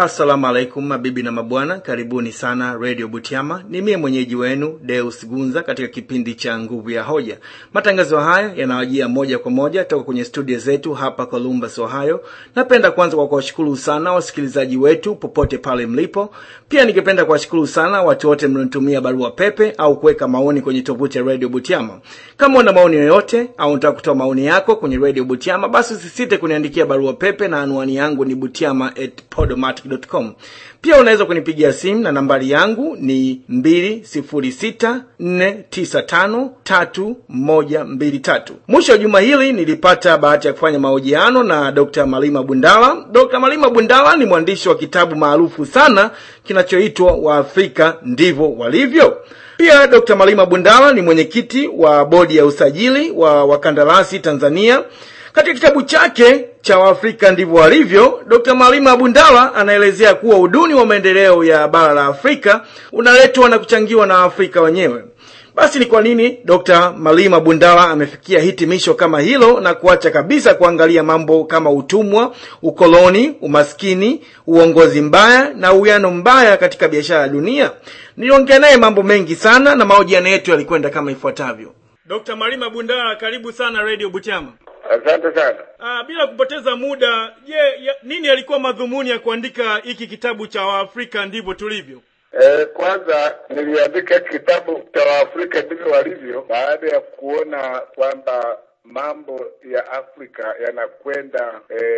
Assalamu alaikum mabibi na mabwana, karibuni sana Radio Butiama. Ni mie mwenyeji wenu Deus Gunza katika kipindi cha Nguvu ya Hoja. Matangazo haya yanawajia moja kwa moja toka kwenye studio zetu hapa Columbus, Ohio. Napenda kwanza kwa kuwashukuru sana wasikilizaji wetu popote pale mlipo. Pia ningependa kuwashukuru sana watu wote mliotumia barua pepe au kuweka maoni kwenye tovuti ya Radio Butiama. Kama una maoni yoyote au unataka kutoa maoni yako kwenye Radio Butiama, basi usisite kuniandikia barua pepe na anwani yangu ni butiama@podomatic.com. Pia unaweza kunipigia simu na nambari yangu ni 2064953123. Mwisho wa juma hili nilipata bahati ya kufanya mahojiano na Dr. Malima Bundala. Dr. Malima Bundala ni mwandishi wa kitabu maarufu sana kinachoitwa Waafrika Ndivyo Walivyo. Pia Dr. Malima Bundala ni mwenyekiti wa bodi ya usajili wa wakandarasi Tanzania. Katika kitabu chake cha Waafrika Ndivyo Walivyo, Dr. Malima Bundala anaelezea kuwa uduni wa maendeleo ya bara la Afrika unaletwa na kuchangiwa na Afrika wenyewe. Basi ni kwa nini Dr. Malima Bundala amefikia hitimisho kama hilo na kuacha kabisa kuangalia mambo kama utumwa, ukoloni, umaskini, uongozi mbaya na uwiano mbaya katika biashara ya dunia? Niliongea naye mambo mengi sana na mahojiano yetu yalikwenda kama ifuatavyo. Dr. Malima Bundala, karibu sana Radio Butiama. Asante sana. Bila kupoteza muda, nini yalikuwa madhumuni ya kuandika hiki kitabu cha Waafrika Ndivyo Tulivyo? Kwanza niliandika kitabu cha Waafrika Ndivyo Walivyo baada ya kuona kwamba mambo ya Afrika yanakwenda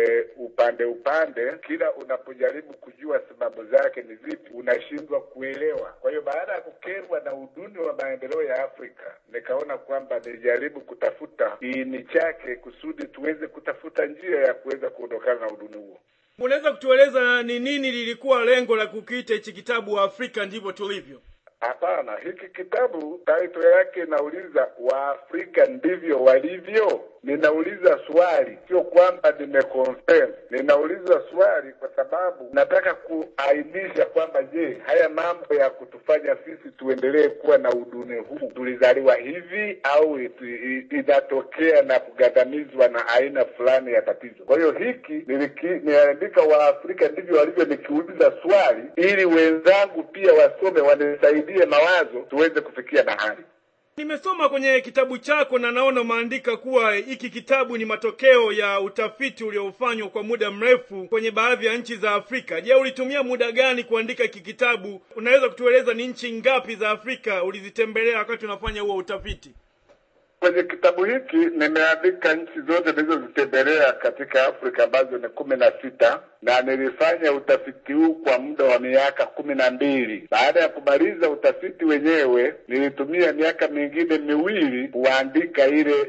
upande. Kila unapojaribu kujua sababu zake ni zipi, unashindwa kuelewa. Kwa hiyo baada ya kukerwa na uduni wa maendeleo ya Afrika, nikaona kwamba nijaribu kutafuta kiini chake kusudi tuweze kutafuta njia ya kuweza kuondokana na uduni huo. Unaweza kutueleza ni nini lilikuwa lengo la kukiita hichi kitabu Waafrika Ndivyo Tulivyo? Hapana, hiki kitabu title yake inauliza Waafrika Ndivyo Walivyo. Ninauliza swali, sio kwamba nimeconfirm. Ninauliza swali kwa sababu nataka kuainisha kwamba je, haya mambo ya kutufanya sisi tuendelee kuwa na uduni huu tulizaliwa hivi au inatokea na kugandamizwa na aina fulani ya tatizo. Kwa hiyo hiki niandika Waafrika Ndivyo Walivyo nikiuliza swali ili wenzangu pia wasome wanisaidie mawazo tuweze kufikia mahali. Nimesoma kwenye kitabu chako na naona umeandika kuwa hiki kitabu ni matokeo ya utafiti uliofanywa kwa muda mrefu kwenye baadhi ya nchi za Afrika. Je, ulitumia muda gani kuandika hiki kitabu? Unaweza kutueleza ni nchi ngapi za Afrika ulizitembelea wakati unafanya huo utafiti? Kwenye kitabu hiki nimeandika nchi zote nilizozitembelea katika Afrika ambazo ni 16, na nilifanya utafiti huu kwa muda wa miaka 12. Baada ya kumaliza utafiti wenyewe, nilitumia miaka mingine 2 kuandika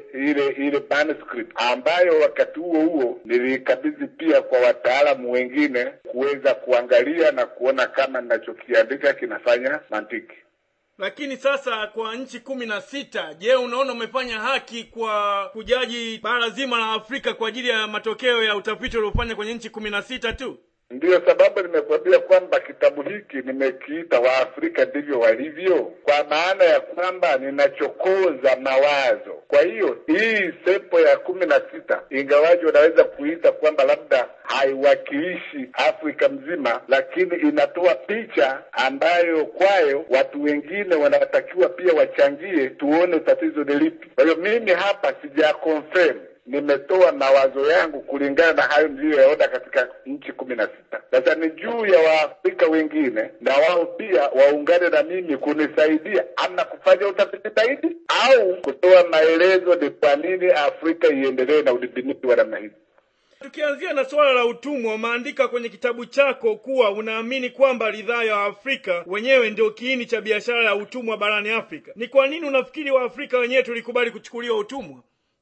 ile manuscript ambayo wakati huo nilikabidhi pia kwa wataalamu wengine kuweza kuangalia na kuona kama ninachokiandika kinafanya mantiki. Lakini sasa kwa nchi 16, je, unaona umefanya haki kwa kujaji bara zima la Afrika kwa ajili ya matokeo ya utafiti uliofanya kwenye nchi 16 tu? Ndiyo sababu nimekwambia kwamba kitabu hiki nimekiita Waafrika Ndivyo Walivyo, kwa maana ya kwamba ninachokoza mawazo. Kwa hiyo hii sample ya 16 ingawaje unaweza kuita kwamba labda haiwakilishi Afrika mzima, lakini inatoa picha ambayo kwayo watu wengine wanatakiwa pia wachangie tuone tatizo ni lipi. Kwa hiyo mimi hapa sija confirm, nimetoa mawazo yangu kulingana na hayo niliyoyaona katika nchi 16. Sasa ni juu ya Waafrika wengine na wao pia waungane na mimi kunisaidia ama kufanya utafiti zaidi au kutoa maelezo ni kwa nini Afrika iendelee na udhibiti wa namna hii. Tukianzia na swala la utumwa, umeandika kwenye kitabu chako kuwa unaamini kwamba ridhaa ya Afrika wenyewe ndio kiini cha biashara ya utumwa barani Afrika. Ni kwa nini unafikiri Waafrika wenyewe tulikubali kuchukuliwa utumwa?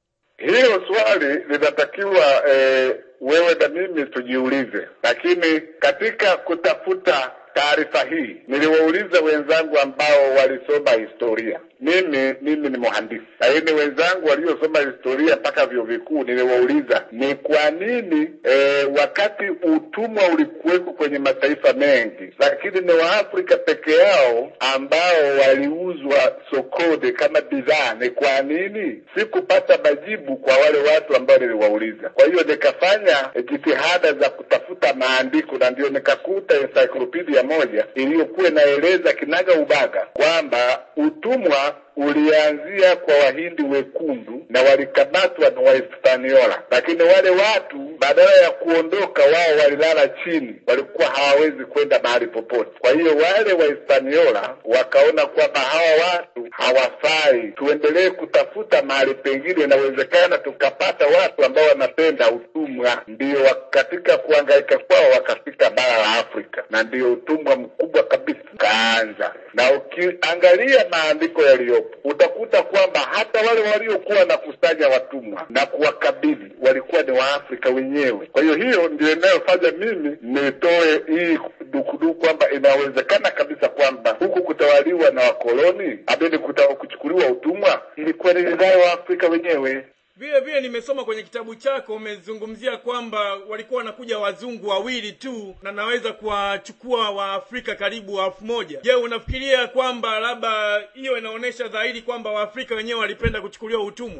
Hilo swali linatakiwa wewe na mimi tujiulize. Lakini katika kutafuta taarifa hii niliwauliza wenzangu ambao walisoma historia. Mimi ni mhandisi, lakini wenzangu waliosoma historia mpaka vyuo vikuu niliwauliza ni kwa nini wakati utumwa ulikuwepo kwenye mataifa mengi, lakini ni Waafrika peke yao ambao waliuzwa sokoni kama bidhaa. Ni kwa nini? Sikupata majibu kwa wale watu ambao niliwauliza. Kwa hiyo nikafanya jitihada za kutafuta maandiko, na ndio nikakuta encyclopedia moja iliyokuwa inaeleza kinaga ubaga kwamba utumwa ulianzia kwa Wahindi wekundu na walikamatwa na Wahispaniola, lakini wale watu badala ya kuondoka wao walilala chini, walikuwa hawawezi kwenda mahali popote. Kwa hiyo wale Wahispaniola wakaona kwamba hawa watu hawafai, tuendelee kutafuta mahali pengine, inawezekana tukapata watu ambao wanapenda utumwa. Ndio katika kuhangaika kwao wakafika bara la Afrika, na ndio utumwa mkubwa kabisa kaanza. Na ukiangalia maandiko yaliyopo utakuta kwamba hata wale waliokuwa na kusanya watumwa na kuwakabidhi walikuwa ni Waafrika wenyewe. Kwa hiyo ndio inayofanya mimi nitoe hii dukuduku kwamba inawezekana kabisa kwamba huku kutawaliwa na wakoloni, abeni kuchukuliwa utumwa, ilikuwa ni ridhaa ya Waafrika wenyewe. Vile nimesoma kwenye kitabu chako umezungumzia kwamba walikuwa wanakuja wazungu wawili tu na naweza kuwachukua Waafrika karibu 1000. Je, unafikiria kwamba labda hiyo inaonesha dhahiri kwamba Waafrika wenyewe walipenda kuchukuliwa utumwa?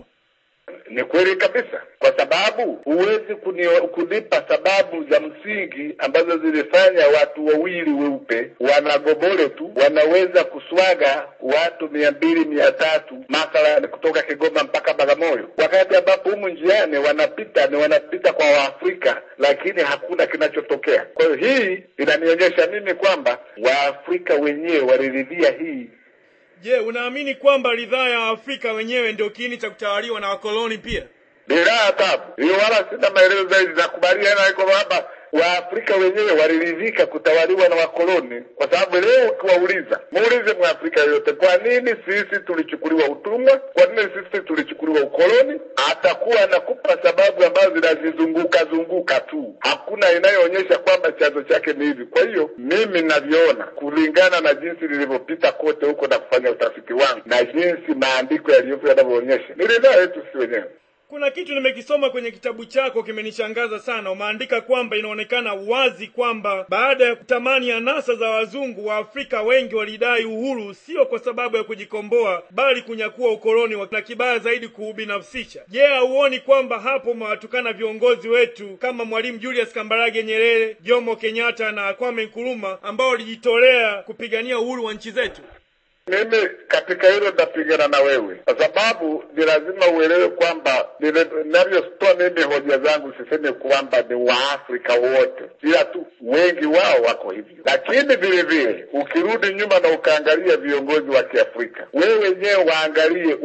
Ni kweli kabisa, kwa sababu huwezi kunipa sababu za msingi ambazo zilifanya watu wawili weupe wanagobole tu wanaweza kuswaga watu 200-300 mathalan kutoka Kigoma mpaka Bagamoyo, wakati ambapo humu njiani wanapita kwa Waafrika, lakini hakuna kinachotokea. Kwa hiyo hii inanionyesha mimi kwamba Waafrika wenyewe waliridhia hii. Je, unaamini kwamba ridhaa ya Afrika wenyewe ndio kiini cha kutawaliwa na wakoloni pia? Bila tabu. Hiyo wala sina maelezo zaidi za kubaliana iko kwamba Waafrika wenyewe waliridhika kutawaliwa na wakoloni, kwa sababu leo ukiwauliza, muulize Mwafrika yote, kwa nini sisi tulichukuliwa utumwa? Kwa nini sisi tulichukuliwa ukoloni? Atakuwa anakupa sababu ambazo zinazizunguka tu. Hakuna inayoonyesha kwamba chanzo chake ni hivi. Kwa hiyo mimi ninavyoona kulingana na jinsi nilivyopita kote huko na kufanya utafiti wangu na jinsi maandiko yaliyopo yanavyoonyesha, ni ridhaa yetu sisi wenyewe. Kuna kitu nimekisoma kwenye kitabu chako kimenishangaza sana. Umeandika kwamba inaonekana wazi kwamba baada ya kutamani anasa za wazungu, wa Afrika wengi walidai uhuru sio kwa sababu ya kujikomboa bali kunyakua ukoloni, na kibaya zaidi kuubinafsisha. Je, hauoni kwamba hapo mwatukana viongozi wetu kama Mwalimu Julius Kambarage Nyerere, Jomo Kenyatta na Kwame Nkrumah ambao walijitolea kupigania uhuru wa nchi zetu? Mimi katika hilo napigana na wewe, kwa sababu ni lazima uelewe kwamba ninavyotoa mimi hoja zangu siseme kwamba ni Waafrika wote, ila tu wengi wao wako hivyo. Lakini vile vile ukirudi nyuma na ukaangalia viongozi wa Kiafrika, wewe wenyewe waangalie,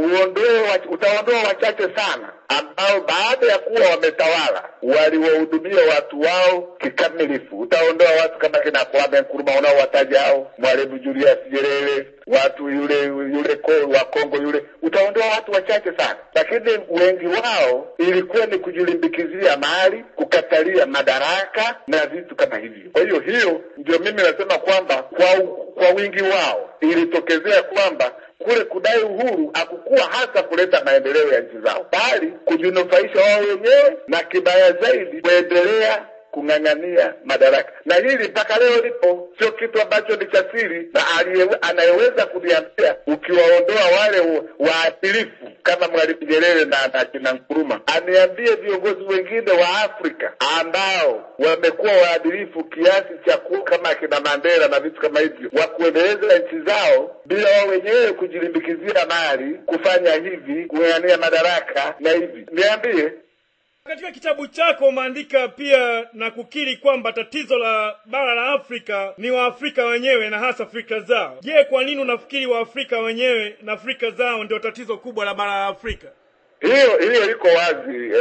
utaondoa wachache sana ambao baada ya kuwa wametawala waliwahudumia watu wao kikamilifu. Utaondoa watu kama kina Kwame Nkrumah unaowataja hao, Mwalimu Julius Nyerere, watu yule wa Kongo yule, utaondoa watu wachache sana. Lakini wengi wao ilikuwa ni kujilimbikizia mali, kukatalia madaraka na vitu kama hivyo. Kwa hiyo ndio mimi nasema kwamba kwa wingi wao ilitokezea kwamba kule kudai uhuru hakukuwa hasa kuleta maendeleo ya nchi zao, bali kujinufaisha wao wenyewe, na kibaya zaidi kuendelea kung'ang'ania madaraka. Na hili mpaka leo lipo, sio kitu ambacho ni cha siri, na anayeweza kuniambia ukiwaondoa wale waadilifu kama Mwalimu Nyerere na kina Nkrumah, aniambie viongozi wengine wa Afrika ambao wamekuwa waadilifu kiasi cha kama kina Mandela na vitu kama hivyo, wa kuendeleza nchi zao bila wao wenyewe kujilimbikizia mali, kufanya hivi, kung'ang'ania madaraka na hivi. Niambie. Katika kitabu chako umeandika pia na kukiri kwamba tatizo la bara la Afrika ni Waafrika wenyewe na hasa Afrika zao. Je, kwa nini unafikiri Waafrika wenyewe na Afrika zao ndio tatizo kubwa la bara la Afrika? Hiyo iko wazi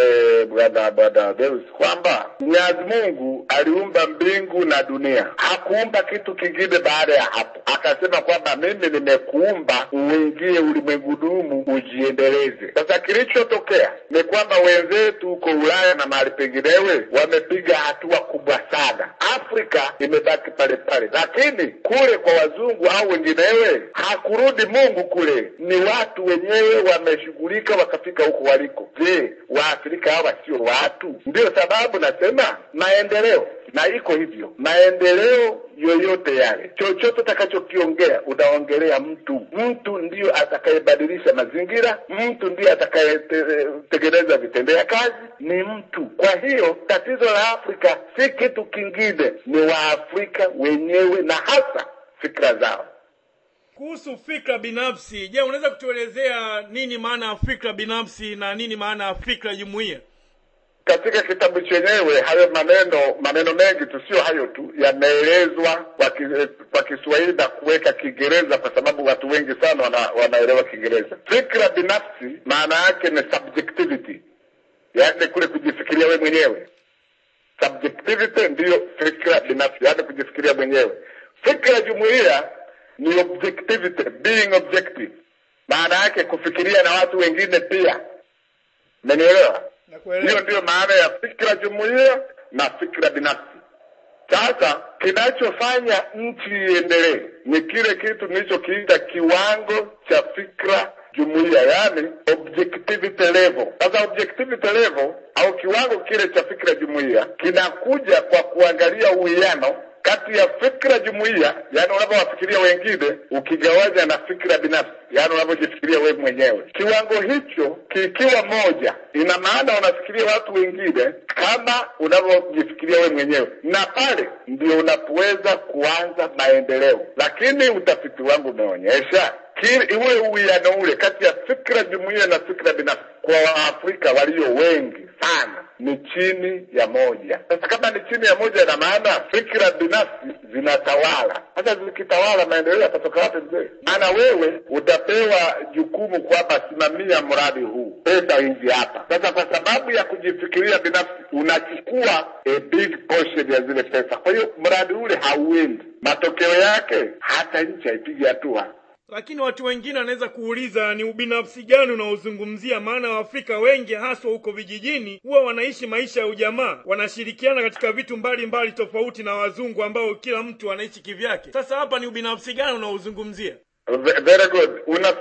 bwana Deus, kwamba Mwenyezi Mungu aliumba mbingu na dunia. Hakuumba kitu kingine baada ya hapo. Akasema kwamba mimi nimekuumba uingie ulimwengu dumu ujiendeleze. Sasa kilichotokea ni kwamba wenzetu huko Ulaya na mahali penginewe wamepiga hatua kubwa sana. Afrika imebaki pale pale. Lakini kule kwa wazungu au wenginewe hakurudi Mungu kule. Ni watu wenyewe wameshughulika wakafika huko waliko. Je, Waafrika hawa sio watu? Ndio sababu nasema maendeleo, na iko hivyo. Maendeleo yoyote yale, chochote utakachokiongea unaongelea mtu. Mtu ndio atakayebadilisha mazingira, mtu ndio atakayetengeneza vitendea kazi, ni mtu. Kwa hiyo tatizo la Afrika si kitu kingine, ni Waafrika wenyewe na hasa fikra zao. Kuhusu fikra binafsi, je, unaweza kutuelezea nini maana ya fikra binafsi na nini maana ya fikra jumuiya? Katika kitabu chenyewe hayo maneno mengi tu, sio hayo tu, yameelezwa kwa Kiswahili na kuweka Kiingereza kwa sababu watu wengi sana wanaelewa Kiingereza. Fikra binafsi maana yake ni subjectivity, yaani kule kujifikiria wewe mwenyewe. Subjectivity ndio fikra binafsi, yaani kujifikiria mwenyewe. Fikra jumuiya ni objectivity, being objective. Maana yake kufikiria na watu wengine pia. Umenielewa? Hiyo ndio maana ya fikra jumuiya na fikra binafsi. Sasa kinachofanya nchi iendelee ni kile kitu nilichokiita kiwango cha fikra jumuiya, yani objectivity level. Sasa objectivity level au kiwango kile cha fikra jumuiya kinakuja kwa kuangalia uwiano kati ya fikra jumuiya, yani unapowafikiria wengine, ukigawanya na fikra binafsi, yani unapojifikiria wewe mwenyewe. Kiwango hicho kikiwa moja, ina maana unafikiria watu wengine kama unapojifikiria wewe mwenyewe, na pale ndio unapoweza kuanza maendeleo. Lakini utafiti wangu umeonyesha iwe uwiano ule kati ya fikra jumuiya na fikra binafsi kwa Waafrika walio wengi sana ni chini ya moja. Sasa kama ni chini ya moja, na maana fikra binafsi zinatawala. Sasa zikitawala, maendeleo yatatoka wapi mzee? Maana wewe utapewa jukumu kwamba simamia mradi huu, pesa hizi hapa. Sasa kwa sababu ya kujifikiria binafsi unachukua a big portion ya zile pesa. Kwa hiyo mradi ule hauendi. Matokeo yake hata nchi haipigi hatua. Lakini watu wengine wanaweza kuuliza ni ubinafsi gani unaozungumzia? Maana Waafrika wengi haswa huko vijijini huwa wanaishi maisha ya ujamaa, wanashirikiana katika vitu mbalimbali tofauti na wazungu ambao kila mtu anaishi kivyake. Sasa hapa ni ubinafsi gani unaozungumzia? Very good.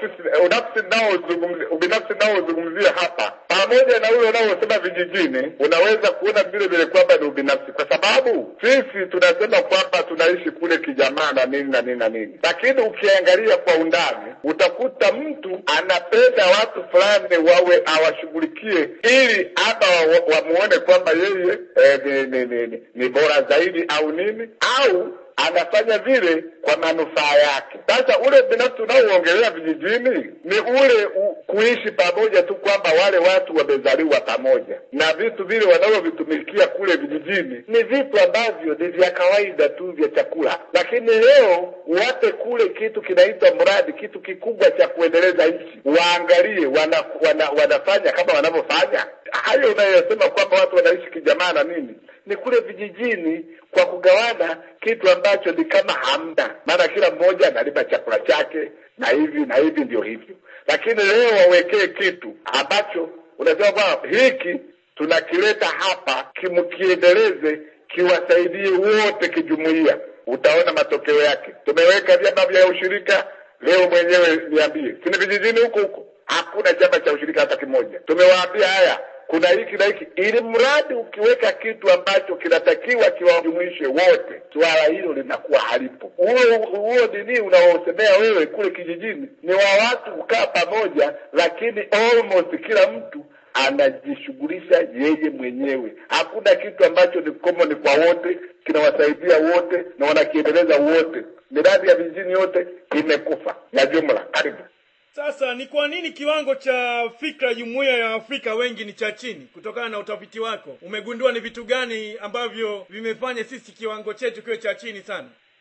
Ubinafsi nao uzungumzia hapa, pamoja na ule unaosema vijijini, unaweza kuona vile vile kwamba ni ubinafsi, kwa sababu sisi tunasema kwamba tunaishi kule kijamaa na nini na nini na nini, lakini ukiangalia kwa undani utakuta mtu anapenda watu fulani wawe awashughulikie ili hata wamuone kwamba yeye ni bora zaidi au nini, au anafanya vile kwa manufaa yake. Sasa ule binafsi unaoongelea vijijini ni ule kuishi pamoja tu, kwamba wale watu wamezaliwa pamoja, na vitu vile wanaovitumikia kule vijijini ni vitu ambavyo ni vya kawaida tu vya chakula. Lakini leo wape kule kitu kinaitwa mradi, kitu kikubwa cha kuendeleza nchi, waangalie wanafanya kama wanavyofanya. Hayo unayosema kwamba watu wanaishi kijamaa na nini, ni kule vijijini kwa kugawana kitu ambacho ni kama hamna. Maana kila mmoja analima chakula chake na hivi ndio hivyo. Lakini leo wawekee kitu ambacho unasema kwamba hiki tunakileta hapa, kimkiendeleze, kiwasaidie wote kijumuiya. Utaona matokeo yake. Tumeweka vyama vya ushirika. Leo mwenyewe niambie, sina vijijini huko hakuna chama cha ushirika hata kimoja. Tumewaambia haya, kuna hiki na hiki, ili mradi ukiweka kitu ambacho kinatakiwa kiwajumuishe wote, swala hilo linakuwa halipo. Huo dini unaosemea wewe kule kijijini ni wa watu kukaa pamoja, lakini almost kila mtu anajishughulisha yeye mwenyewe. Hakuna kitu ambacho ni common kwa wote, kinawasaidia wote na wanakiendeleza wote. Miradi ya vijijini yote imekufa ya jumla. Karibu. Sasa ni kwa nini kiwango cha fikra jumuiya ya Afrika wengi ni cha chini? Kutokana na utafiti wako umegundua ni vitu gani ambavyo vimefanya sisi kiwango chetu kiwe cha chini sana?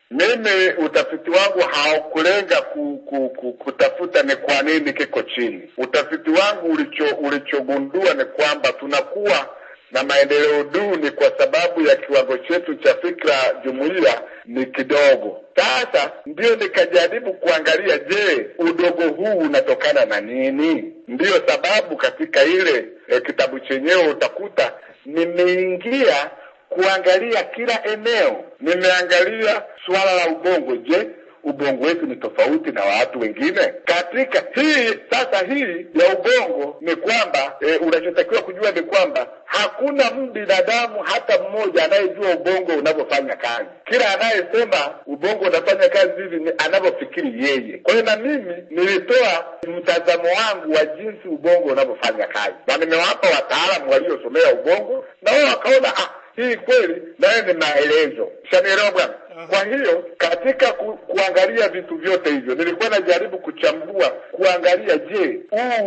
Mimi utafiti wangu haukulenga kutafuta ni kwa nini kiko chini. Utafiti wangu ulichogundua ni kwamba tunakuwa na maendeleo duni kwa sababu ya kiwango chetu cha fikra jumuiya ni kidogo. Sasa ndio nikajaribu kuangalia, je, udogo huu unatokana na nini? Ndiyo sababu katika ile kitabu chenyewe utakuta nimeingia kuangalia kila eneo. Nimeangalia swala la ubongo. Je, ubongo wetu ni tofauti na watu wengine? Katika hii ya ubongo ni kwamba unachotakiwa kujua ni kwamba hakuna binadamu hata mmoja anayejua ubongo unavyofanya kazi. Kila anayesema ubongo unafanya kazi hivi ni anavyofikiri yeye. Kwa hiyo na mimi nilitoa mtazamo wangu wa jinsi ubongo unavyofanya kazi, na nimewapa wataalamu waliosomea ubongo, na wao wakaona hii kweli nayo ni maelezo. Shanielewa bwana? Kwa hiyo katika kuangalia vitu vyote hivyo nilikuwa najaribu kuchambua, kuangalia je,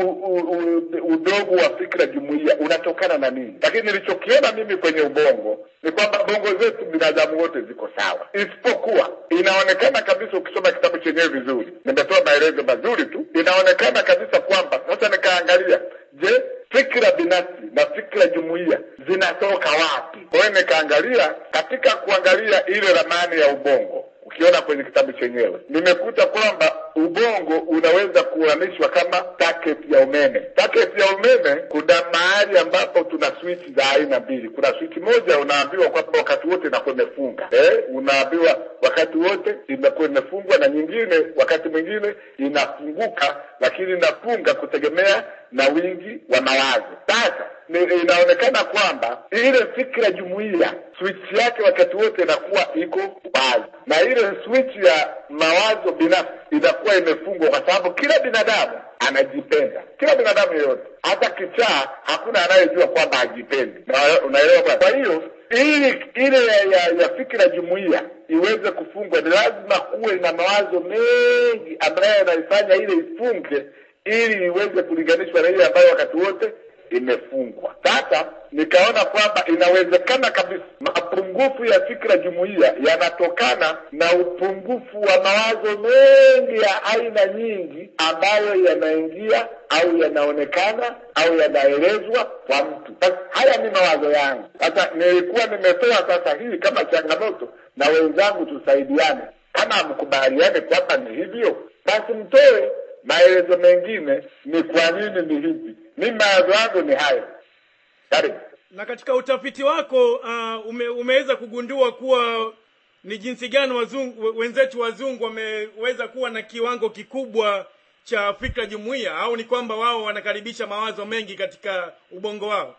udogo wa fikra jumuiya unatokana na nini? Lakini nilichokiona mimi kwenye ubongo ni kwamba bongo zetu binadamu wote ziko sawa, isipokuwa inaonekana kabisa, ukisoma kitabu chenyewe vizuri, nimetoa maelezo mazuri tu, inaonekana kabisa kwamba sasa nikaangalia, je, fikra binafsi na fikra jumuiya zinatoka wapi? Kwa hiyo nikaangalia, katika kuangalia ile ramani ya ubongo, ukiona kwenye kitabu chenyewe, nimekuta kwamba ubongo unaweza kuunganishwa kama socket ya umeme. Socket ya umeme, kuna mahali ambapo tuna switch za aina mbili. Kuna switch moja unaambiwa kwamba wakati wote inakuwa imefunga. Unaambiwa wakati wote inakuwa imefungwa, na nyingine wakati mwingine inafunguka, lakini inafunga kutegemea na wingi wa mawazo. Sasa inaonekana kwamba ile fikra jumuiya switch yake wakati wote inakuwa iko wazi, na ile switch ya mawazo binafsi inakuwa imefungwa, kwa sababu kila binadamu anajipenda. Kila binadamu yote, hata kichaa, hakuna anayejua kwamba hajipendi. Unaelewa bwana? Kwa hiyo ile ya fikra jumuiya iweze kufungwa, ni lazima kuwe na mawazo mengi ambayo yanaifanya ile ifunge, ili iweze kulinganishwa na ile ambayo wakati wote imefungwa. Sasa nikaona kwamba inawezekana kabisa mapungufu ya fikra jumuiya yanatokana na upungufu wa mawazo mengi ya aina nyingi ambayo yanaingia au yanaonekana au yanaelezwa kwa mtu. Sasa haya ni mawazo yangu. Sasa nilikuwa nimetoa sasa hii kama changamoto, na wenzangu tusaidiane. Kama mkubaliane kwamba ni hivyo, basi mtoe maelezo mengine ni kwa nini ni hivi. Mimi mawazo yangu ni hayo. Karibu. Na katika utafiti wako umeweza kugundua kuwa ni jinsi gani wenzetu wazungu wameweza kuwa na kiwango kikubwa cha fikra jumuiya, au ni kwamba wao wanakaribisha mawazo mengi katika ubongo wao?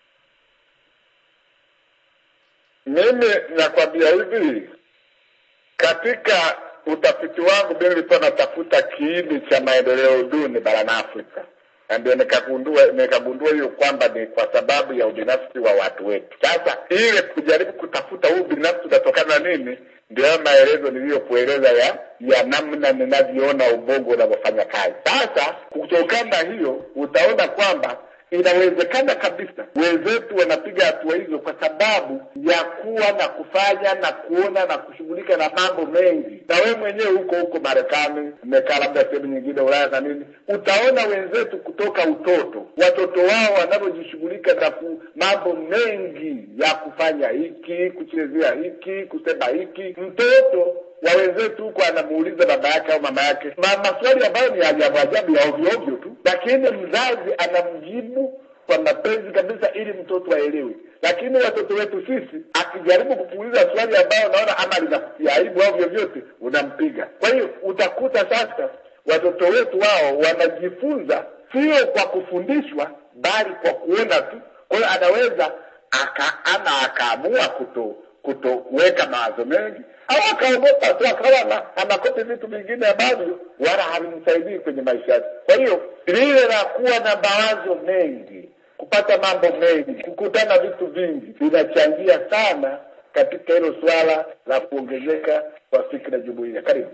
Mimi nakwambia hivi, katika utafiti wangu mimi nilikuwa natafuta kiini cha maendeleo duni barani Afrika. Ndio nikagundua hiyo kwamba ni kwa sababu ya ubinafsi wa watu wetu. Sasa ile kujaribu kutafuta huu binafsi unatokana na nini, ndio maelezo niliyokueleza ya namna ninavyoona ubongo unavyofanya kazi. Sasa kutokana na hiyo utaona kwamba inawezekana kabisa wenzetu wanapiga hatua hizo kwa sababu ya kuwa na kufanya na kuona na kushughulika na mambo mengi. Na wewe mwenyewe huko Marekani, umekaa labda sehemu nyingine Ulaya na nini, utaona wenzetu kutoka utoto, watoto wao wanavyojishughulika na mambo mengi ya kufanya hiki, kuchezea hiki, kusema hiki. Mtoto wa wenzetu huko anamuuliza baba yake au mama yake maswali ambayo ni ajabu ya ovyo tu, lakini mzazi anamjibu kwa mapenzi kabisa ili mtoto aelewe. Lakini watoto wetu sisi, akijaribu kukuuliza swali ambayo unaona ama linakutia aibu au vyovyote, unampiga. Kwa hiyo utakuta sasa watoto wetu wao wanajifunza sio kwa kufundishwa, bali kwa kuona tu. Kwa hiyo anaweza akaamua kutoweka mawazo mengi, au akaogopa tu akawa anakopi vitu vingine ambavyo wala havimsaidii kwenye maisha yake. Kwa hiyo lile la kuwa na mawazo mengi, kupata mambo mengi, kukutana vitu vingi, vinachangia sana katika hilo swala la kuongezeka kwa fikra jumuiya. Karibu.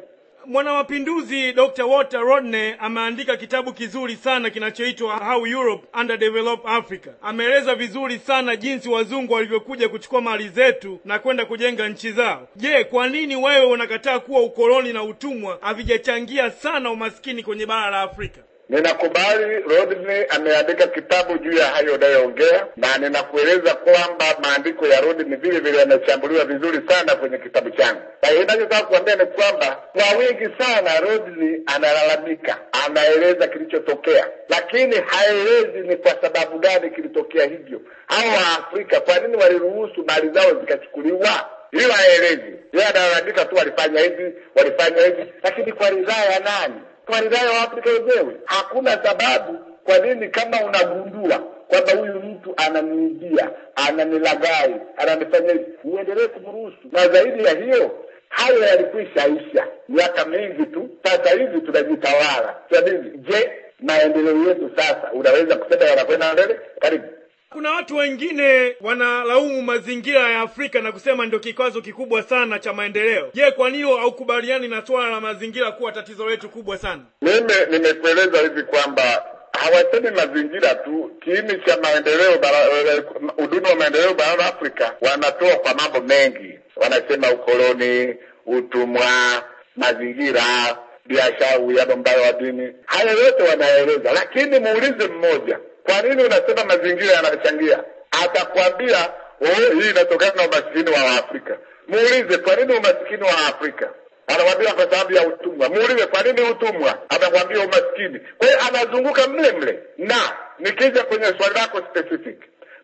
Mwanamapinduzi Dr. Walter Rodney ameandika kitabu kizuri sana kinachoitwa How Europe Underdeveloped Africa. Ameeleza vizuri sana jinsi wazungu walivyokuja kuchukua mali zetu na kwenda kujenga nchi zao. Je, kwa nini wewe unakataa kuwa ukoloni na utumwa havijachangia sana umaskini kwenye bara la Afrika? Ninakubali Rodney ameandika kitabu juu ya hayo unayoongea, na ninakueleza kwamba maandiko ya Rodney vile vile yanachambuliwa vizuri sana kwenye kitabu changu. Na ninachotaka kuambia ni kwamba kwa wingi sana Rodney analalamika, anaeleza kilichotokea, lakini haelezi ni kwa sababu gani kilitokea hivyo. Hao wa Afrika kwa nini waliruhusu mali zao zikachukuliwa? Hiyo haelezi. Yeye anaandika tu walifanya hivi, lakini kwa ridhaa ya nani? Kwa ridhaa ya Afrika wenyewe. Hakuna sababu kwa nini kama unagundua kwamba huyu mtu ananiibia, ananilagai, ananifanya hivi, uendelee kumruhusu. Na zaidi ya hiyo, hayo yalikwishaisha miaka mingi tu. Sasa hivi tunajitawala. Je, maendeleo yetu sasa unaweza kusema yanakwenda mbele? Karibu. Kuna watu wengine wanalaumu mazingira ya Afrika na kusema ndio kikwazo kikubwa sana cha maendeleo. Je, kwa nini haukubaliani na swala la mazingira kuwa tatizo letu kubwa sana? Mimi nimekueleza hivi kwamba hawasemi mazingira tu, kiini cha maendeleo huduma wa maendeleo barani Afrika wanatoa kwa mambo mengi. Wanasema ukoloni, utumwa, mazingira, biashara, uwiano mbaya wa dini. Haya yote wanaeleza, lakini muulize mmoja, kwa nini unasema mazingira yanachangia? Atakwambia, hii inatokana na umaskini wa Afrika. Muulize, kwa nini umaskini wa Afrika? Anakwambia kwa sababu ya utumwa. Muulize, kwa nini utumwa? Atakwambia umaskini. Kwa hiyo anazunguka mle. Na nikija kwenye swali lako specific,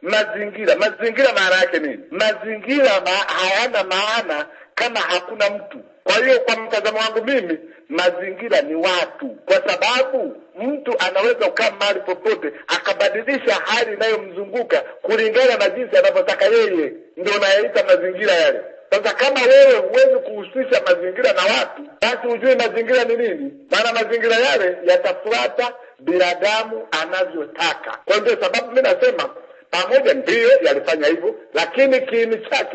mazingira maana yake nini? Mazingira hayana maana kama hakuna mtu. Kwa hiyo kwa mtazamo wangu mimi, mazingira ni watu, kwa sababu mtu anaweza kukaa mahali popote akabadilisha hali inayomzunguka kulingana na jinsi anavyotaka yeye, ndio unayaita mazingira yale. Sasa kama wewe huwezi kuhusisha mazingira na watu, basi ujue mazingira ni nini. Maana mazingira yale yatafuata binadamu anavyotaka. Kwa ndio sababu mimi nasema pamoja ndio yalifanya hivyo, lakini kiini chake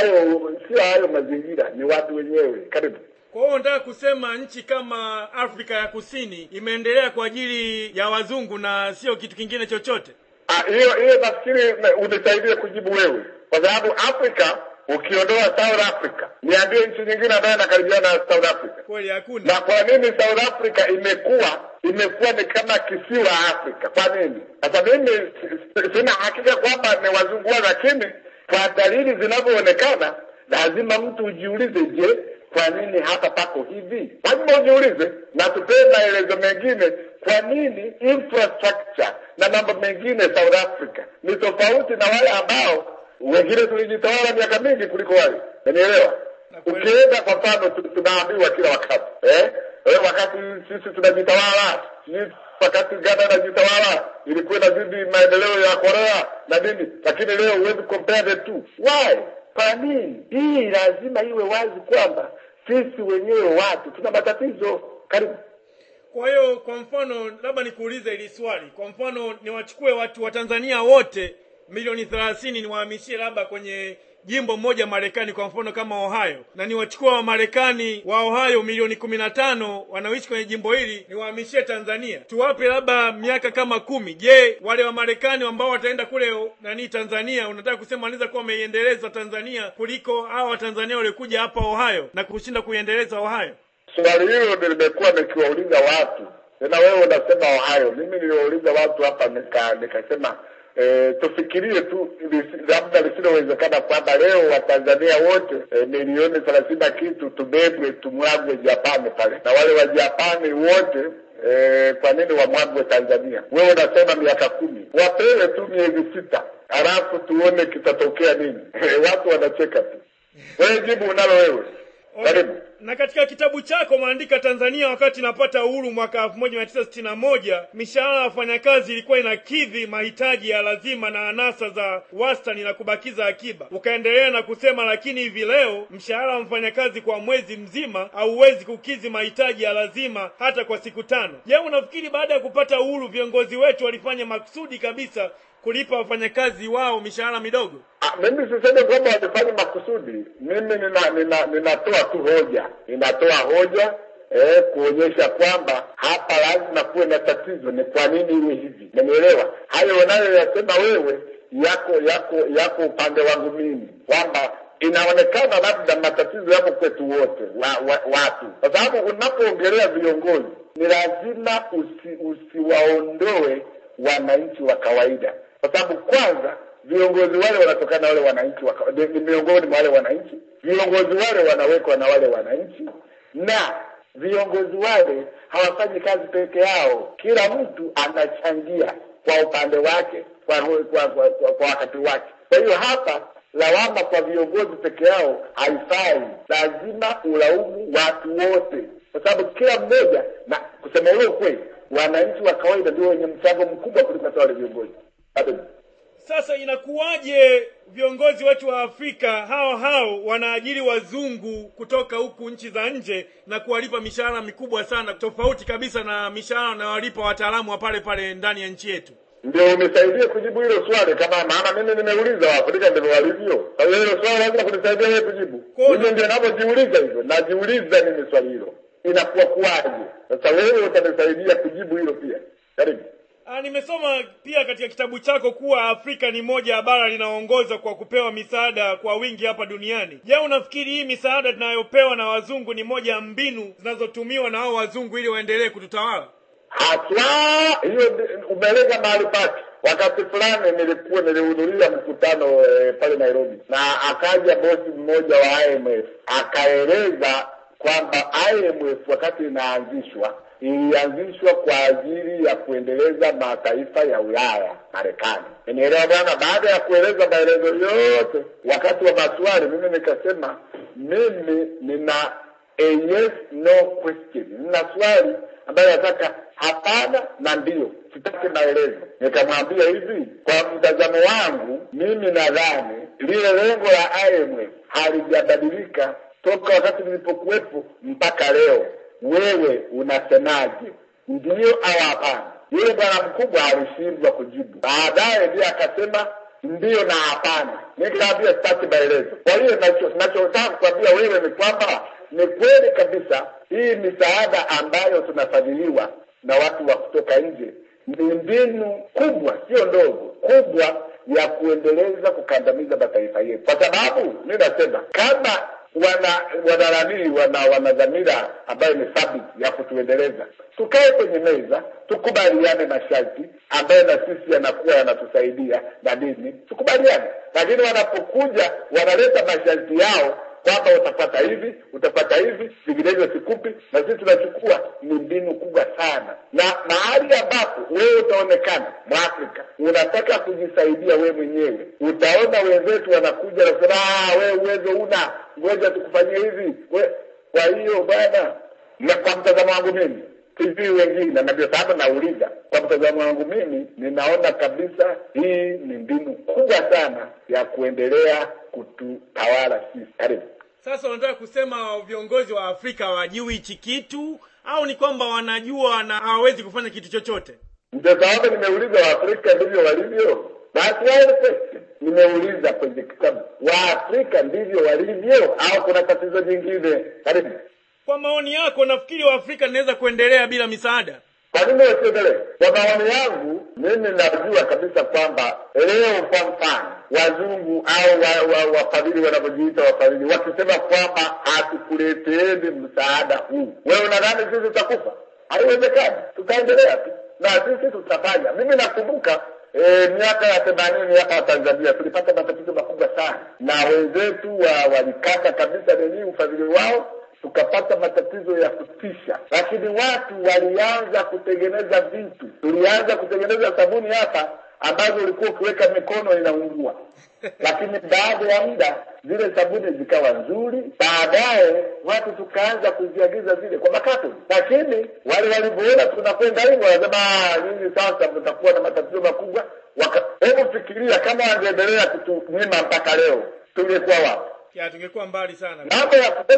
sio hayo mazingira, ni watu wenyewe. Karibu. Kwa hiyo nataka kusema nchi kama Afrika ya Kusini imeendelea kwa ajili ya wazungu na sio kitu kingine chochote. Hiyo nafikiri unisaidie kujibu wewe. Kwa sababu Afrika, ukiondoa South Africa, niambie nchi nyingine ambayo inakaribiana na South Africa. Kweli hakuna. Na kwa nini South Africa imekuwa ni kama kisiwa Afrika? Kwa nini? Sasa mimi sina hakika kwamba ni wazungu, lakini kwa dalili zinavyoonekana lazima mtu ujiulize, je, kwa nini hapa pako hivi? Lazima ujiulize na tupewe maelezo mengine. Kwa nini infrastructure na mambo mengine South Africa ni tofauti na wale ambao wengine tulijitawala miaka mingi kuliko wale? Unielewa? Ukienda kwa mfano tunaambiwa kila wakati, wakati sisi tunajitawala, wakati Ghana inajitawala ilikuwa inazidi maendeleo ya Korea na nini, lakini leo huwezi compare the two. Why? Kwa nini? Hii lazima iwe wazi kwamba sisi wenyewe watu tuna matatizo. Karibu. Kwa hiyo kwa mfano labda nikuulize hili swali. Kwa mfano niwachukue watu wa Tanzania wote milioni 30 niwahamishie labda kwenye jimbo moja Marekani, kwa mfano kama Ohio, na niwachukua wa Marekani wa Ohio milioni 15 wanaoishi kwenye jimbo hili niwahamishie Tanzania. Tuwape labda miaka kama 10. Je, wale wa Marekani ambao wataenda kule Tanzania, unataka kusema wanaweza kuwa wameiendeleza Tanzania kuliko hao wa Tanzania wale kuja hapa Ohio na kushinda kuiendeleza Ohio? Swali hilo nimekuwa nikiwauliza watu. Na wewe unasema Ohio. Mimi niliwauliza watu hapa nikasema tufikirie tu labda lisilowezekana kwamba leo wa Tanzania wote milioni 30 kitu tubebwe tumwagwe Japani pale, na wale wa Japani wote kwa nini wamwagwe Tanzania? Wewe unasema miaka 10. Wapewe tu miezi 6 halafu tuone kitatokea nini. Watu wanacheka tu. Wewe jibu unalo wewe. Karibu. Na katika kitabu chako maandika Tanzania wakati inapata uhuru mwaka 1961, mishahara ya wafanyakazi ilikuwa inakidhi mahitaji ya lazima na anasa za wastani na kubakiza akiba. Ukaendelea na kusema lakini hivi leo mshahara wa mfanyakazi kwa mwezi mzima hauwezi kukidhi mahitaji ya lazima hata kwa siku 5. Je, unafikiri baada ya kupata uhuru viongozi wetu walifanya makusudi kabisa kulipa wafanyakazi wao mishahara midogo? Mimi sisemi kwamba walifanya makusudi. Mimi ninatoa tu hoja. Ninatoa hoja kuonyesha kwamba hapa lazima kuwe na tatizo, ni kwa nini iwe hivi. Umeelewa? Hayo unayoyasema wewe yako upande wangu mimi, kwamba inaonekana labda matatizo yako kwetu wote watu, kwa sababu unapoongelea viongozi ni lazima usiwaondoe wananchi wa kawaida, kwa sababu kwanza viongozi wale wanatokana na wale wananchi ni miongoni mwa wale wananchi. Viongozi wale wanawekwa na wale wananchi, na viongozi wale hawafanyi kazi peke yao. Kila mtu anachangia kwa upande wake, kwa wakati wake. Kwa hiyo hapa lawama kwa viongozi peke yao haifai, lazima ulaumu watu wote, kwa sababu kila mmoja, na kusema ule kweli, wananchi wa kawaida ndio wenye mchango mkubwa kuliko wale viongozi. Sasa inakuwaje viongozi wetu wa Afrika hao wanaajiri wazungu kutoka huku nchi za nje na kuwalipa mishahara mikubwa sana, tofauti kabisa na mishahara na walipa wataalamu wa pale ndani ya nchi yetu? Ndio unisaidie kujibu hilo swali, kama maana mimi nimeuliza Waafrika ndivyo walivyo. Kwa hiyo hilo swali lazima kunisaidia wewe kujibu. Mimi ndio ninapojiuliza hivyo, najiuliza mimi swali hilo, inakuwa kuaje? Sasa wewe utanisaidia kujibu hilo pia. Karibu. Nimesoma pia katika kitabu chako kuwa Afrika ni moja ya bara linaongoza kwa kupewa misaada kwa wingi hapa duniani. Je, unafikiri hii misaada tunayopewa na wazungu ni moja ya mbinu zinazotumiwa na hao wazungu ili waendelee kututawala? Haswa hiyo umeeleza mahali pake. Wakati fulani nilihudhuria mkutano pale Nairobi, na akaja bosi mmoja wa IMF akaeleza kwamba IMF wakati ilianzishwa kwa ajili ya kuendeleza mataifa ya Ulaya, Marekani. Nielewa bwana. Baada ya kueleza maelezo yote, wakati wa maswali mimi nikasema mimi nina a yes no question. Nina swali ambayo nataka hapana na ndio, sitaki maelezo. Nikamwambia hivi, kwa mtazamo wangu mimi nadhani lile lengo la IMF halijabadilika toka wakati nilipokuwepo mpaka leo. Wewe unasemaje? Ndio au hapana? Yule bwana mkubwa alishindwa kujibu. Baadaye ndiye akasema ndio na hapana. Nikamwambia sitaki maelezo. Kwa hiyo ninachotaka kuambia wewe ni kwamba ni kweli kabisa hii misaada ambayo tunafadhiliwa na watu wa kutoka nje ni mbinu kubwa, sio ndogo, kubwa ya kuendeleza kukandamiza mataifa yetu. Kwa sababu mimi nasema kama wana dhamira ambayo ni thabiti ya kutuendeleza, tukae kwenye meza, tukubaliane masharti ambayo na sisi yanakuwa yanatusaidia na dini, tukubaliane. Lakini wanapokuja wanaleta masharti yao kwamba utapata hivi, vinginevyo sikupi, na sisi tunachukua, ni mbinu kubwa sana. Na mahali ambapo wewe utaonekana Mwafrika unataka kujisaidia wewe mwenyewe, utaona wenzetu wanakuja na kusema wewe uwezo una, ngoja tukufanyie hivi. Kwa hiyo bwana, na kwa mtazamo wangu mimi, sisi wengine, na ndio sababu nauliza, kwa mtazamo wangu mimi ninaona kabisa hii ni mbinu kubwa sana ya kuendelea kututawala sisi. Karibu. Sasa unataka kusema viongozi wa Afrika hawajui hichi kitu, au ni kwamba wanajua na hawawezi kufanya kitu chochote? Ndio sababu nimeuliza Waafrika ndivyo walivyo. Basi wewe nimeuliza kwenye kitabu, Waafrika ndivyo walivyo au kuna tatizo jingine? Karibu. Kwa maoni yako, nafikiri Waafrika inaweza kuendelea bila misaada? Kwa nini wasiendelee? Kwa maoni yangu mimi najua kabisa kwamba leo kwa mfano wazungu au wafadhili wanapojiita wafadhili wakisema kwamba hatukuleteeni msaada huu, wewe unadhani sisi tutakufa? Haiwezekani, tutaendelea tu na sisi tutafanya. Mimi nakumbuka miaka ya 80 hapa Tanzania tulipata matatizo makubwa sana, na wenzetu walikata kabisa nini ufadhili wao, tukapata matatizo ya kutisha. Lakini watu walianza kutengeneza vitu. Tulianza kutengeneza sabuni hapa ambazo ulikuwa ukiweka mikono inaungua. Lakini baada ya muda zile sabuni zikawa nzuri. Baadaye watu tukaanza kuziagiza zile kwa makato. Lakini wale walipoona tunakwenda hivyo wanasema nini sasa mtakuwa na matatizo makubwa. Hebu fikiria kama wangeendelea kutunyima mpaka leo, tungekuwa wapi? Ya tungekuwa mbali sana. Mambo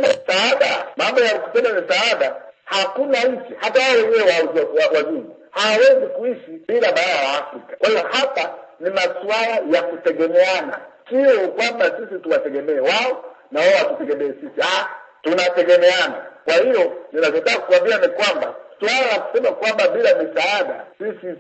ya kusema msaada, hakuna nchi hata wao wenyewe wazungu hawawezi kuishi bila bara la Afrika. Kwa hiyo hapa ni masuala ya kutegemeana, sio kwamba sisi tuwategemee wao na wao watutegemee sisi. Tunategemeana. Kwa hiyo ninachotaka kuambia ni kwamba swala la kusema kwamba bila misaada sisi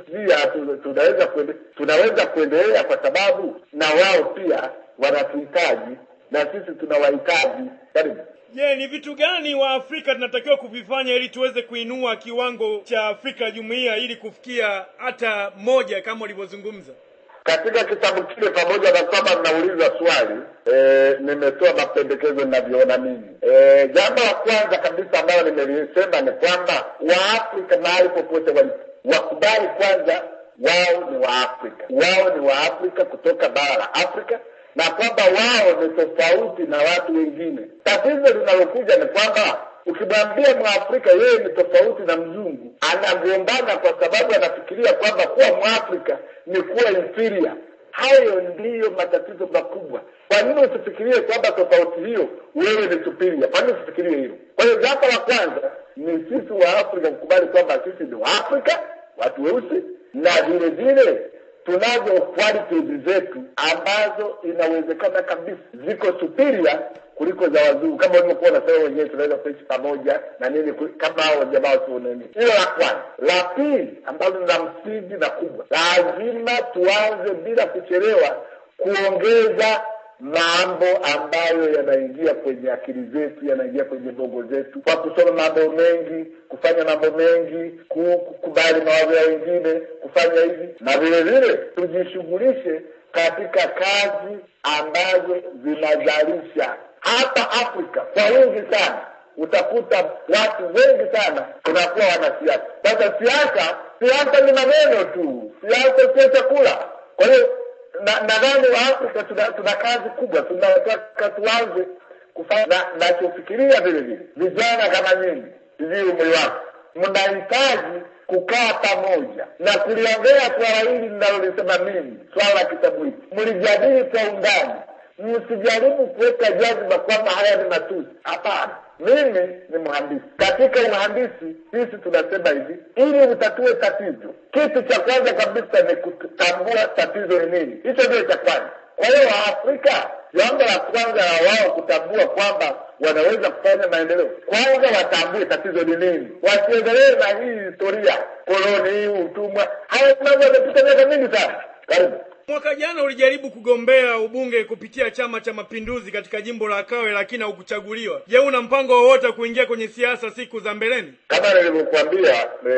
tunaweza kuendelea, kwa sababu na wao pia wanatuhitaji na sisi tunawahitaji. Karibu. Je, ni vitu gani wa Afrika tunatakiwa kuvifanya ili tuweze kuinua kiwango cha Afrika jumuiya ili kufikia hata moja kama ulivyozungumza? Katika kitabu kile, pamoja na kwamba mnauliza swali, nimetoa mapendekezo ninavyoona mimi. Jambo la kwanza kabisa ambalo nimelisema ni kwamba Waafrika mahali popote walipo wakubali kwanza wao ni Waafrika. Wao ni Waafrika kutoka bara la Afrika, na kwamba wao ni tofauti na watu wengine. Tatizo linalokuja ni kwamba ukimwambia Mwafrika yeye ni tofauti na mzungu, anagombana kwa sababu anafikiria kwamba kuwa Mwafrika ni kuwa inferior. Hayo ndiyo matatizo makubwa. Kwa nini usifikirie kwamba tofauti hiyo wewe ni superior? Kwa nini usifikirie hilo? Kwa hiyo jambo la kwanza ni sisi wa Afrika kukubali kwamba sisi ni Waafrika, watu weusi, na vile vile tunazo qualities zetu ambazo inawezekana kabisa ziko superior kuliko za wazungu. Kama ulivyokuwa unasema wenyewe tunaweza kuishi pamoja na nini kama hao jamaa tu nini. Hilo la kwanza. La pili ambalo ni la msingi na kubwa, lazima tuanze bila kuchelewa kuongeza mambo ambayo yanaingia kwenye akili zetu, yanaingia kwenye bongo zetu, kwa kusoma mambo mengi, kufanya mambo mengi, kukubali mawazo ya wengine, kufanya hivi, na vile vile tujishughulishe katika kazi ambazo zinazalisha. Hapa Afrika kwa wingi sana utakuta watu wengi sana tunakuwa wanasiasa. Sasa siasa ni maneno tu, siasa sio chakula. Kwa hiyo nadhani wa Afrika tuna kazi kubwa, tunataka tuanze kufanya. Na kufikiria vile vile vijana kama nyinyi, sijui umri wako, mnahitaji kukaa pamoja na kuliongea swala hili ninalolisema mimi, swala la kitabu hiki, mlijadili kwa undani. Msijaribu kuweka jazba kwamba haya ni matusi. Hapana, mimi ni mhandisi. Katika uhandisi sisi tunasema hivi, ili utatue tatizo, kitu cha kwanza kabisa ni kutambua tatizo ni nini. Hicho ndio cha kwanza. Kwa hiyo Afrika, jambo la kwanza la wao kutambua kwamba wanaweza kufanya maendeleo, kwanza watambue tatizo ni nini. Wasiendelee na hii historia, koloni, utumwa. Haya mambo yamepita miaka mingi sana. Karibu. Mwaka jana ulijaribu kugombea ubunge kupitia Chama cha Mapinduzi katika jimbo la Kawe, lakini haukuchaguliwa. Je, una mpango wowote kuingia kwenye siasa siku za mbeleni? Kama nilivyokuambia,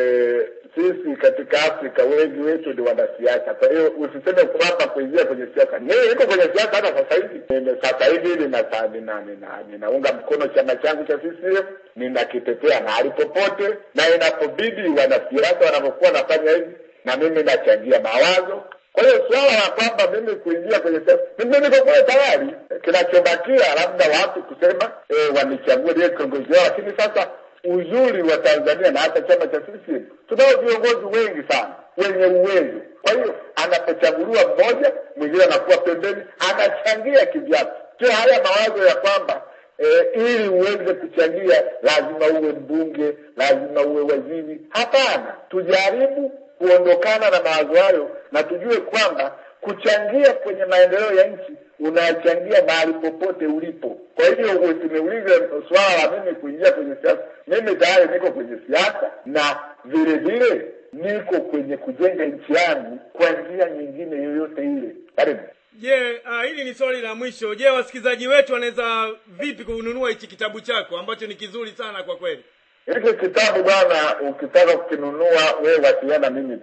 sisi katika Afrika wengi wetu ni wanasiasa. Kwa hiyo usiseme kwamba kuingia kwenye siasa. Mimi niko kwenye siasa hata sasa hivi. Sasa hivi ninaunga mkono chama changu cha CCM, ninakitetea mahali popote, na inapobidi wanasiasa wanapokuwa nafanya hivi na mimi nachangia mawazo. Kwa hiyo swala la kwamba mimi kuingia kwenye siasa, mimi niko kwa tayari. Kinachobakia labda watu kusema wanichague ndiye kiongozi wao. Lakini sasa uzuri wa Tanzania na hata chama cha CCM, tunao viongozi wengi sana wenye uwezo. Kwa hiyo anapochaguliwa mmoja, mwingine anakuwa pembeni, anachangia kivyake. Sio haya mawazo ya kwamba ili uweze kuchangia lazima uwe mbunge, lazima uwe waziri. Hapana, tujaribu kuondokana na mawazo hayo na tujue kwamba kuchangia kwenye maendeleo ya nchi unachangia mahali popote ulipo. Kwa hiyo usiniulize swala la mimi kuingia kwenye siasa. Mimi tayari niko kwenye siasa na vile vile niko kwenye kujenga nchi yangu kwa njia nyingine yoyote ile. Karibu. Je, hili ni swali la mwisho. Je, wasikilizaji wetu wanaweza vipi kununua hichi kitabu chako ambacho ni kizuri sana kwa kweli? Hiki kitabu bwana, ukitaka kukinunua wewe wasiliana mimi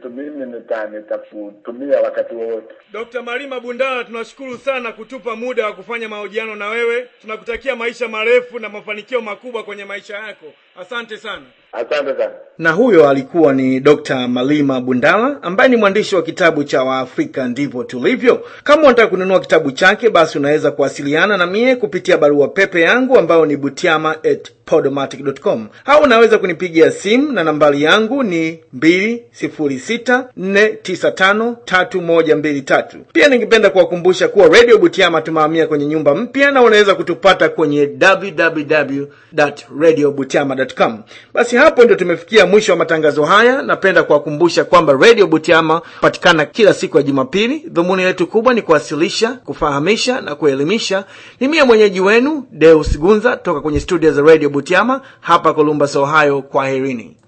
nitakutumia wakati wowote. Dr. Malima Bundala, tunashukuru sana kutupa muda wa kufanya mahojiano na wewe. Tunakutakia maisha marefu na mafanikio makubwa kwenye maisha yako. Asante sana. Asante sana. Na huyo alikuwa ni Dr. Malima Bundala ambaye ni mwandishi wa kitabu cha Waafrika Ndivyo Tulivyo. Kama unataka kununua kitabu chake, basi unaweza kuwasiliana na mie kupitia barua pepe yangu ambayo ni butiama@podomatic.com. au unaweza kunipigia simu na nambari yangu ni 2064953123. Pia ningependa kuwakumbusha kuwa Radio Butiama tumehamia kwenye nyumba mpya na unaweza kutupata kwenye www.radiobutiama.com. Basi hapo ndio tumefikia mwisho wa matangazo haya. Napenda kuwakumbusha kwamba Radio Butiama patikana kila siku ya Jumapili. Dhumuni letu kubwa ni kuwasilisha, kufahamisha na kuelimisha. Ni mimi mwenyeji wenu Deus Gunza toka kwenye studio za Radio Butiama hapa Columbus, Ohio. Kwaherini.